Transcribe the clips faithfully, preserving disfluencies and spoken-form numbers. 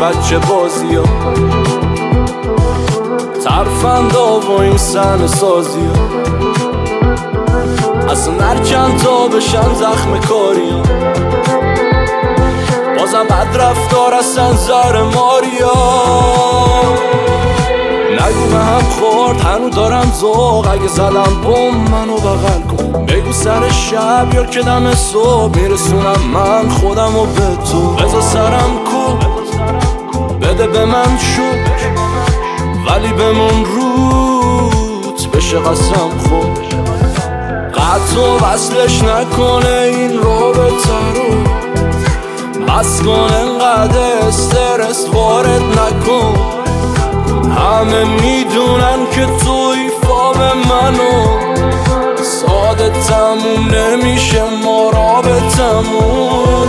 بچه بازی ها، ترفندا و این سن سازی ها، اصلا هر چند تا بشن زخم کاری ها، بازم بد رفتار هستن زر ماریا. نگو به هم خورد هنو دارم ذوق، اگه زدم بوم منو بغل کن، بگو سر شب یا که دم صبح میرسونم من خودم و به تو. بذار سرم کو بده به من شکر، ولی بمون روت بشه قسم خود، قطع و وصلش نکنه این رابطه رو، بس کن انقدر استرس وارد نکن. همه میدونن که توی فام منو، ساده تموم نمیشه ما رابطمون.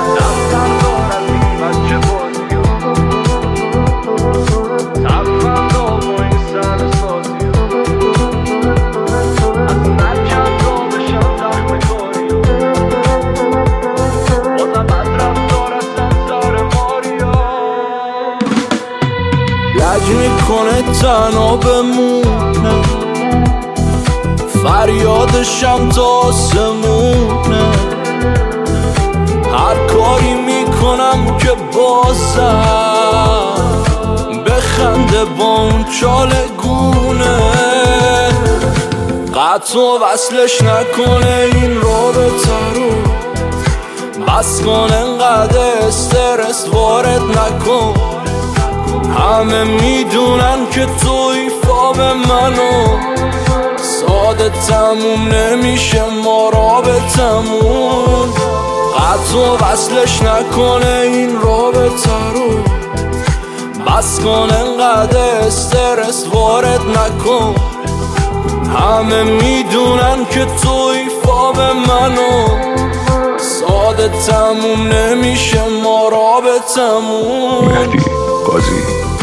لج میکنه تنها بمونه، فریادشم تا آسمونه، هر کاری میکنم که بازم بخنده با اون چالگونه، قطع و وصلش نکنه این رابطه رو، بس کن انقدر استرس وارد نکن. همه میدونن که توی فام منو، ساده تموم نمیشه ما رابطمون، قطع و وصلش نکنه این رابطه رو، بس کن انقدر استرس وارد نکن. همه میدونن که توی فام منو، ساده تموم نمیشه ما رابطمون. مهدی قاضی